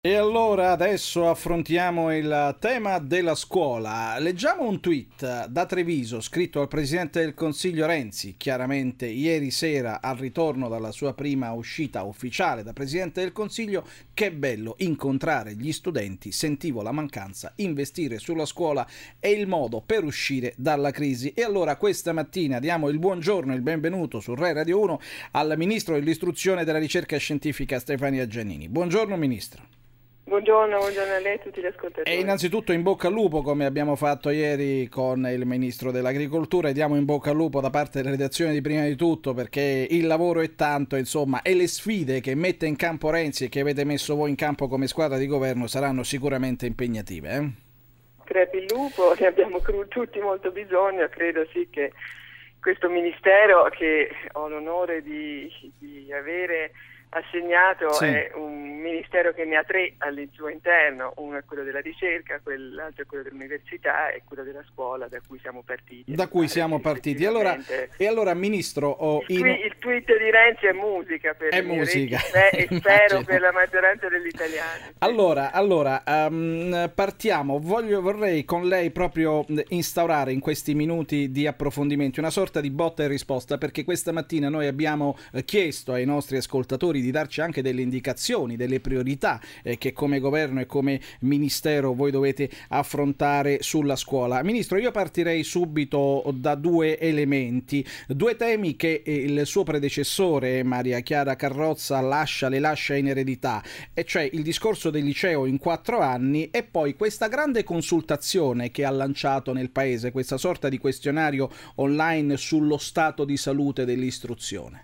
E allora adesso affrontiamo il tema della scuola. Leggiamo un tweet da Treviso scritto al Presidente del Consiglio Renzi, chiaramente ieri sera al ritorno dalla sua prima uscita ufficiale da Presidente del Consiglio. Che bello incontrare gli studenti, sentivo la mancanza, investire sulla scuola è il modo per uscire dalla crisi. E allora questa mattina diamo il buongiorno e il benvenuto su Rai Radio 1 al Ministro dell'Istruzione e della Ricerca Scientifica Stefania Giannini. Buongiorno Ministro. Buongiorno a lei e a tutti gli E ascoltatori. innanzitutto in bocca al lupo, come abbiamo fatto ieri con il Ministro dell'Agricoltura, e diamo in bocca al lupo da parte della redazione di Prima di Tutto, perché il lavoro è tanto, insomma, e le sfide che mette in campo Renzi e che avete messo voi in campo come squadra di governo saranno sicuramente impegnative. Crepi il lupo, ne abbiamo tutti molto bisogno, credo sì che questo Ministero che ho l'onore di avere assegnato Sì. è un Ministero che ne ha tre al suo interno: uno è quello della ricerca, l'altro è quello dell'università e quello della scuola, da cui siamo partiti. Da cui siamo partiti. E allora Ministro, Il tweet di Renzi è musica per è le mie musica. orecchie e spero Immagino. per la maggioranza degli italiani. Allora, partiamo. Vorrei con lei proprio instaurare in questi minuti di approfondimento una sorta di botta e risposta, perché questa mattina noi abbiamo chiesto ai nostri ascoltatori di darci anche delle indicazioni, delle priorità che come governo e come ministero voi dovete affrontare sulla scuola. Ministro, io partirei subito da due elementi, due temi che il suo predecessore Maria Chiara Carrozza le lascia in eredità, e cioè il discorso del liceo in 4 anni e poi questa grande consultazione che ha lanciato nel paese, questa sorta di questionario online sullo stato di salute dell'istruzione.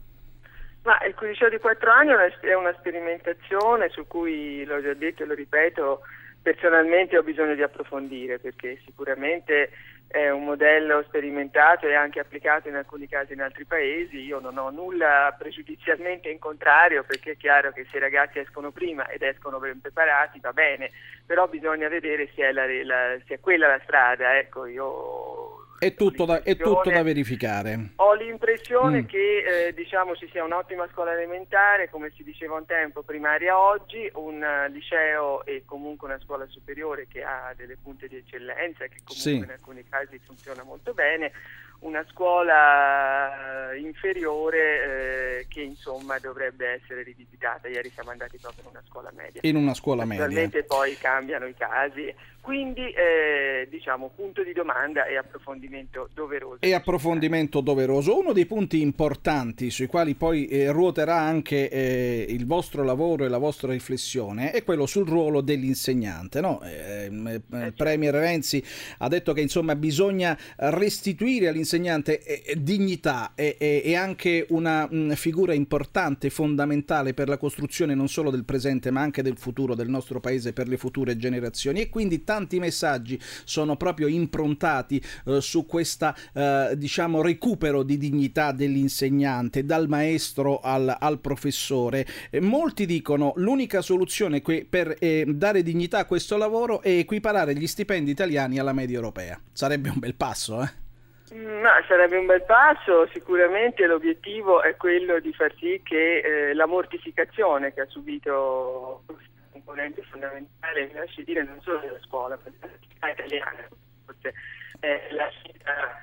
Ma il liceo di 4 anni è una sperimentazione su cui, l'ho già detto e lo ripeto, personalmente ho bisogno di approfondire, perché sicuramente è un modello sperimentato e anche applicato in alcuni casi in altri paesi. Io non ho nulla pregiudizialmente in contrario, perché è chiaro che se i ragazzi escono prima ed escono ben preparati va bene, però bisogna vedere se è quella la strada. Ecco, io È tutto da verificare. ho l'impressione che ci sia un'ottima scuola elementare, come si diceva un tempo, primaria oggi, un liceo e comunque una scuola superiore che ha delle punte di eccellenza e che comunque Sì. in alcuni casi funziona molto bene, una scuola inferiore che insomma dovrebbe essere rivisitata. Ieri siamo andati proprio in una scuola media. In una scuola media. Naturalmente poi cambiano i casi, quindi punto di domanda e approfondimento doveroso. E approfondimento doveroso. Uno dei punti importanti sui quali poi ruoterà anche il vostro lavoro e la vostra riflessione è quello sul ruolo dell'insegnante, no? Premier Renzi ha detto che insomma bisogna restituire all'insegnante dignità e anche una figura importante, fondamentale per la costruzione non solo del presente ma anche del futuro del nostro paese per le future generazioni, e quindi tanti messaggi sono proprio improntati su questa recupero di dignità dell'insegnante, dal maestro al professore. Molti dicono l'unica soluzione per dare dignità a questo lavoro è equiparare gli stipendi italiani alla media europea. Sarebbe un bel passo, Ma sarebbe un bel passo. Sicuramente l'obiettivo è quello di far sì che la mortificazione che ha subito questa componente fondamentale, mi lasci dire, non solo della scuola, ma della società italiana, forse la scelta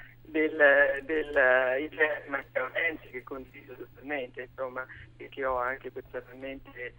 del Matteo Renzi, che condivido totalmente, insomma, e che ho anche personalmente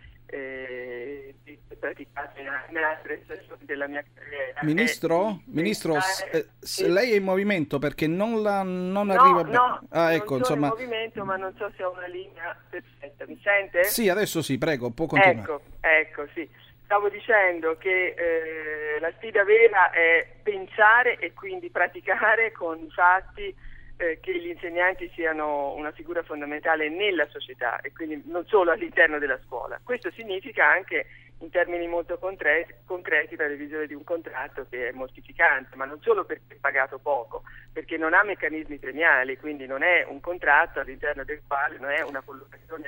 praticato in altre stagioni della mia carriera. Ministro, Sì. lei è in movimento perché non No, arriva bene. no, Ecco, non sono insomma. in movimento, ma non so se ho una linea perfetta. Mi sente? Sì, adesso sì, prego, può continuare. Ecco, sì. Stavo dicendo che la sfida vera è pensare e quindi praticare con i fatti che gli insegnanti siano una figura fondamentale nella società e quindi non solo all'interno della scuola. Questo significa anche, in termini molto concreti, la revisione di un contratto che è mortificante, ma non solo perché è pagato poco, perché non ha meccanismi premiali, quindi non è un contratto all'interno del quale non è una collocazione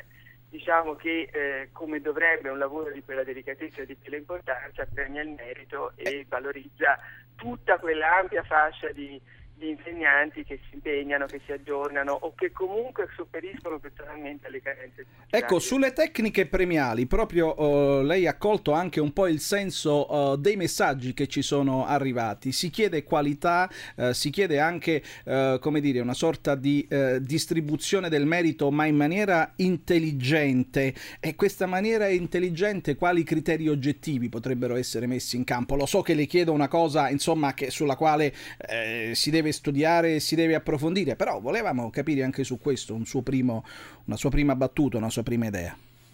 che come dovrebbe un lavoro di quella delicatezza e di quella importanza premia il merito e valorizza tutta quella ampia fascia di di insegnanti che si impegnano, che si aggiornano o che comunque sopperiscono personalmente alle carenze. Ecco, sulle tecniche premiali, proprio lei ha colto anche un po' il senso dei messaggi che ci sono arrivati. Si chiede qualità, si chiede anche, come dire, una sorta di distribuzione del merito, ma in maniera intelligente. E questa maniera intelligente, quali criteri oggettivi potrebbero essere messi in campo? Lo so che le chiedo una cosa, insomma, sulla quale si deve studiare, si deve approfondire, però volevamo capire anche su questo una sua prima battuta, una sua prima idea.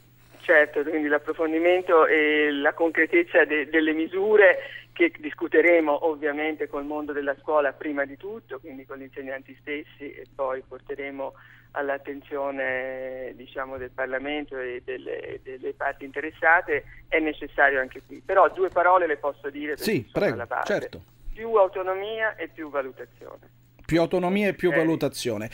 Certo, quindi l'approfondimento e la concretezza delle misure che discuteremo ovviamente col mondo della scuola prima di tutto, quindi con gli insegnanti stessi, e poi porteremo all'attenzione, diciamo, del Parlamento e delle parti interessate, è necessario anche qui. Però 2 parole le posso dire perché sì, sono prego, alla base. certo. Più autonomia e più valutazione. Più autonomia e più valutazione.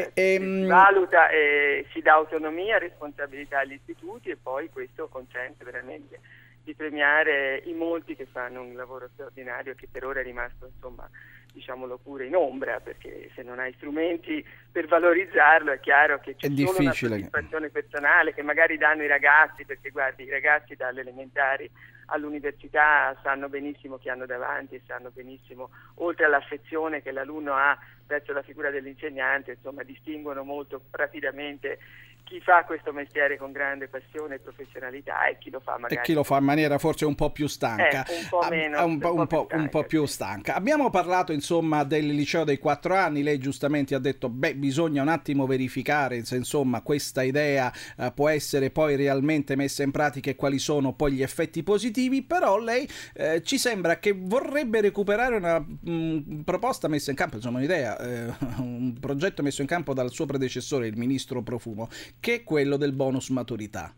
Si valuta e si dà autonomia, responsabilità agli istituti, e poi questo consente veramente di premiare i molti che fanno un lavoro straordinario che per ora è rimasto, insomma, diciamolo pure, in ombra, perché se non hai strumenti per valorizzarlo è chiaro che c'è solo una soddisfazione personale che magari danno i ragazzi, perché guardi, i ragazzi dalle elementari all'università sanno benissimo chi hanno davanti e sanno benissimo, oltre all'affezione che l'alunno ha verso la figura dell'insegnante, insomma, distinguono molto rapidamente chi fa questo mestiere con grande passione e professionalità e chi lo fa magari, e chi lo fa in maniera forse un po' più stanca, un po' meno, un po' più stanca. Abbiamo parlato, insomma, del liceo dei 4 anni. Lei giustamente ha detto bisogna un attimo verificare se, insomma, questa idea può essere poi realmente messa in pratica e quali sono poi gli effetti positivi, però lei ci sembra che vorrebbe recuperare una proposta messa in campo, insomma un'idea, un progetto messo in campo dal suo predecessore, il ministro Profumo, che è quello del bonus maturità.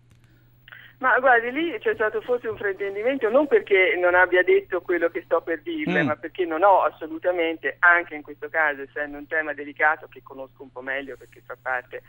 Ma guardi, lì c'è stato forse un fraintendimento, non perché non abbia detto quello che sto per dirle, ma perché non ho assolutamente, anche in questo caso, essendo un tema delicato che conosco un po' meglio perché fa parte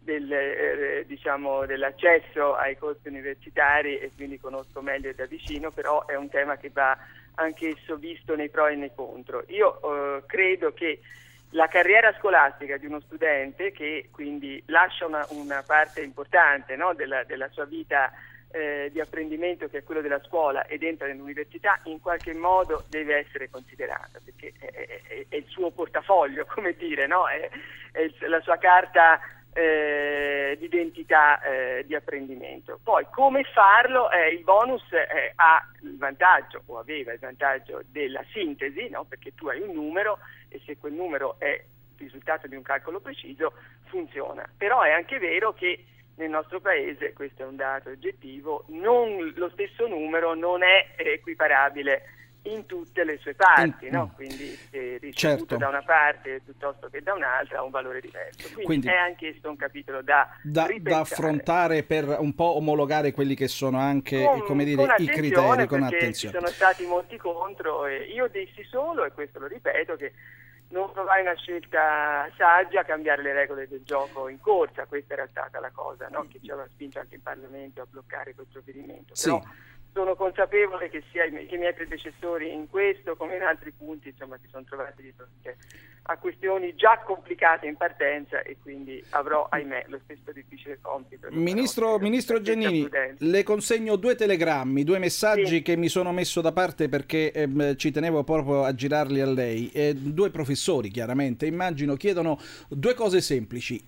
dell'accesso ai corsi universitari e quindi conosco meglio da vicino, però è un tema che va anch'esso visto nei pro e nei contro. Io credo che la carriera scolastica di uno studente, che quindi lascia una parte importante, no, della sua vita di apprendimento, che è quello della scuola, ed entra nell'università, in qualche modo deve essere considerata, perché è il suo portafoglio, come dire, no? È la sua carta d'identità di apprendimento. Poi come farlo? Il bonus ha il vantaggio, o aveva il vantaggio, della sintesi, no? Perché tu hai un numero e se quel numero è il risultato di un calcolo preciso funziona. Però è anche vero che nel nostro paese, questo è un dato oggettivo, lo stesso numero non è equiparabile in tutte le sue parti, no? Quindi ricevuto certo. da una parte piuttosto che da un'altra ha un valore diverso. Quindi è anche questo un capitolo da affrontare per un po' omologare quelli che sono anche i criteri con attenzione. Ci sono stati molti contro e io dissi solo, e questo lo ripeto, che non trovai una scelta saggia cambiare le regole del gioco in corsa. Questa era stata la cosa, no? Che ci aveva spinto anche il Parlamento a bloccare quel provvedimento. Sì. Però sono consapevole che sia i miei predecessori in questo come in altri punti, insomma, si sono trovati di fronte a questioni già complicate in partenza e quindi avrò, ahimè, lo stesso difficile compito. Ministro Giannini, le consegno 2 telegrammi, 2 messaggi che mi sono messo da parte perché ci tenevo proprio a girarli a lei. 2 professori, chiaramente, immagino, chiedono 2 cose semplici: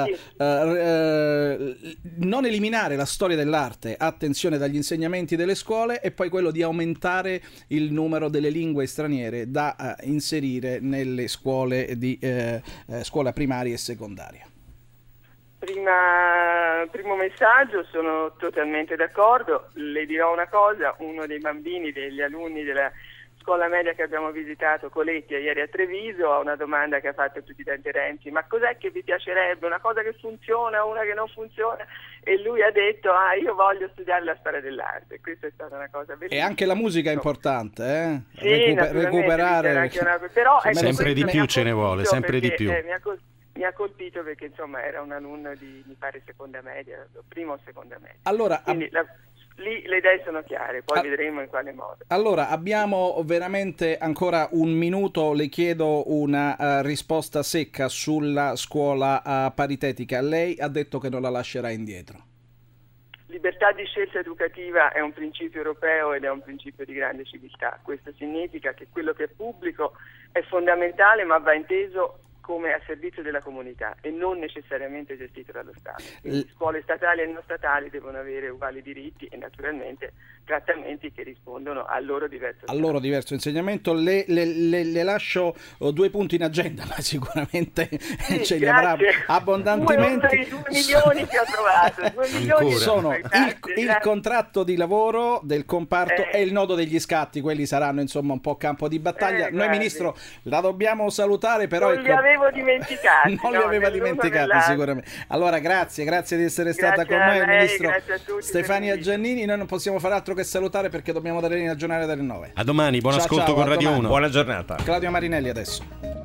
non eliminare la storia dell'arte, attenzione, dagli insegnamenti delle scuole, e poi quello di aumentare il numero delle lingue straniere da inserire nelle scuole di scuola primaria e secondaria. Primo messaggio, sono totalmente d'accordo. Le dirò una cosa: uno dei bambini, degli alunni della scuola media che abbiamo visitato, Coletti, ieri a Treviso, ha una domanda che ha fatto a tutti i Presidente Renzi: ma cos'è che vi piacerebbe? Una cosa che funziona, una che non funziona? E lui ha detto: io voglio studiare la storia dell'arte. Questa è stata una cosa bellissima. E anche la musica è importante, Sì, recuperare. Però sempre di più ce ne vuole, sempre di più. Mi ha colpito perché, insomma, era un alunno di, mi pare, seconda media, prima o seconda media. Allora, quindi lì le idee sono chiare, poi vedremo in quale modo. Allora, abbiamo veramente ancora un minuto, le chiedo una risposta secca sulla scuola paritetica. Lei ha detto che non la lascerà indietro. Libertà di scelta educativa è un principio europeo ed è un principio di grande civiltà. Questo significa che quello che è pubblico è fondamentale, ma va inteso come a servizio della comunità e non necessariamente gestito dallo Stato. Quindi scuole statali e non statali devono avere uguali diritti e naturalmente trattamenti che rispondono al loro diverso insegnamento. Le lascio 2 punti in agenda, ma sicuramente sì, ce li avrà abbondantemente. 2 milioni che ho trovato, 2 milioni sono il contratto di lavoro del comparto e il nodo degli scatti, quelli saranno insomma un po' campo di battaglia. Noi Ministro la dobbiamo salutare, però non li avevo dimenticati. Non li aveva dimenticati sicuramente. Allora grazie di essere stata con noi, il Ministro Stefania Giannini. Noi non possiamo fare altro che salutare perché dobbiamo dare linea al giornale delle 9. A domani, buon ascolto con Radio 1. Buona giornata. Claudio Marinelli adesso.